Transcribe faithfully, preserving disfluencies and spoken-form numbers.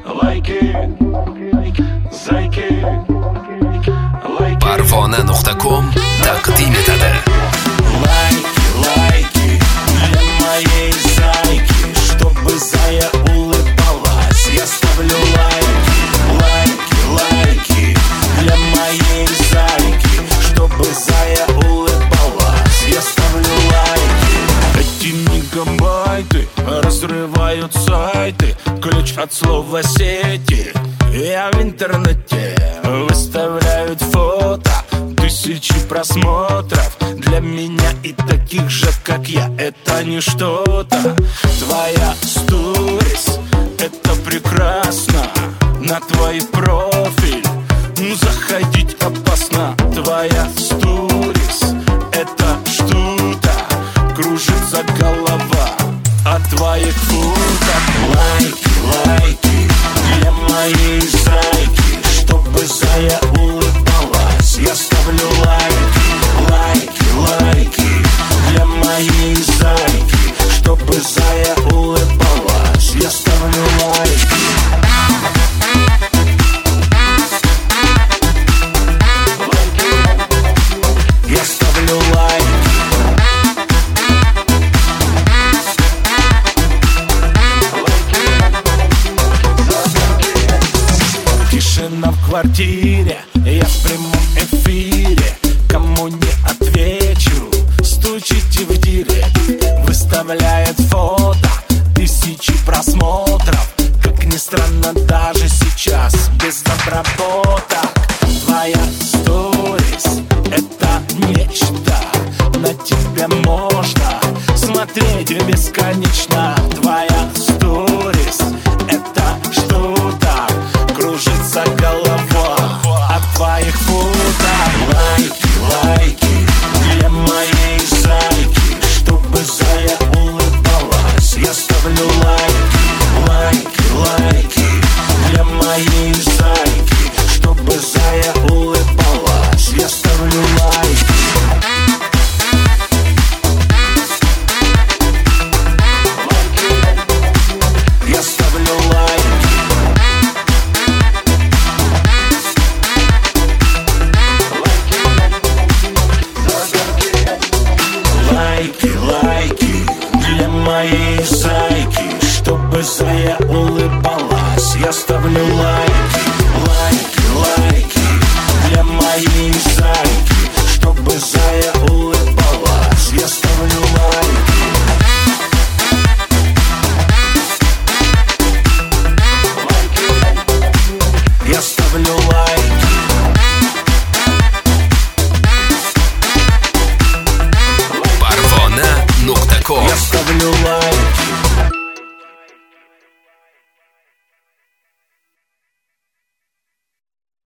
лайки, зайки, лайки. Parvona nuqta com taqdim etadi. Лайки, лайки для моей зайки, чтобы зая улыбалась. Я ставлю лайки, лайки, лайки для моей зайки, чтобы зая улыбалась. Я ставлю лайки. Эти мегабайты разрывают сайты, ключ от слова сети. Я в интернете выставляют фото, тысячи просмотров. Для меня и таких же, как я, это не что-то. Твоя сторис, это прекрасно. На твой профиль ну, заходить опасно. Твоя сторис, это что-то. Кружится голова от твоих фоток. Лайки, лайки для моей зайки, чтобы зая улыбалась. Я ставлю лайки, лайки, лайки для моей зайки, чтобы зая улыбалась. Я ставлю лайки. Я ставлю лайки. Тишина в квартире, я в прямом эфире. Кому не отвечу, стучите в директ. Выставляет фото, тысячи просмотров. Как ни странно, даже сейчас без обработок. Твоя сторис, это нечто. На тебя можно смотреть бесконечно. Твоя сторис, это что-то. Кружится голова от твоих фото. Лайки, лайки для моей зайки, чтобы зая улыбалась. Я ставлю лайки, лайки, лайки для моей зайки, чтобы зая улыбалась. Я ставлю лайки. Я ставлю лайки. Лайки, лайки для моей зайки, чтобы зая улыбалась. Я ставлю лайки, лайки, лайки для моей зайки.